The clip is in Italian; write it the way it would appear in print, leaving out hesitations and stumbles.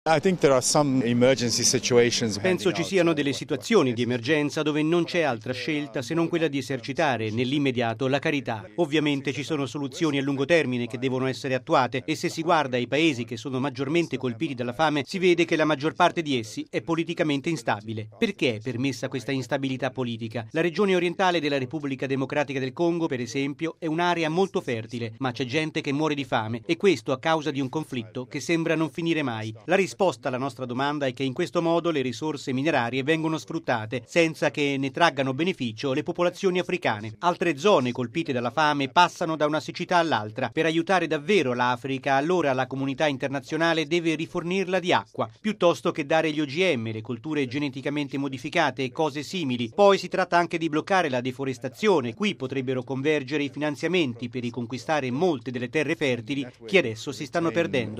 Penso ci siano delle situazioni di emergenza dove non c'è altra scelta se non quella di esercitare nell'immediato la carità. Ovviamente ci sono soluzioni a lungo termine che devono essere attuate e se si guarda ai paesi che sono maggiormente colpiti dalla fame si vede che la maggior parte di essi è politicamente instabile. Perché è permessa questa instabilità politica? La regione orientale della Repubblica Democratica del Congo, per esempio, è un'area molto fertile, ma c'è gente che muore di fame e questo a causa di un conflitto che sembra non finire mai. La risposta alla nostra domanda è che in questo modo le risorse minerarie vengono sfruttate senza che ne traggano beneficio le popolazioni africane. Altre zone colpite dalla fame passano da una siccità all'altra. Per aiutare davvero l'Africa, allora la comunità internazionale deve rifornirla di acqua, piuttosto che dare gli OGM, le colture geneticamente modificate e cose simili. Poi si tratta anche di bloccare la deforestazione. Qui potrebbero convergere i finanziamenti per riconquistare molte delle terre fertili che adesso si stanno perdendo.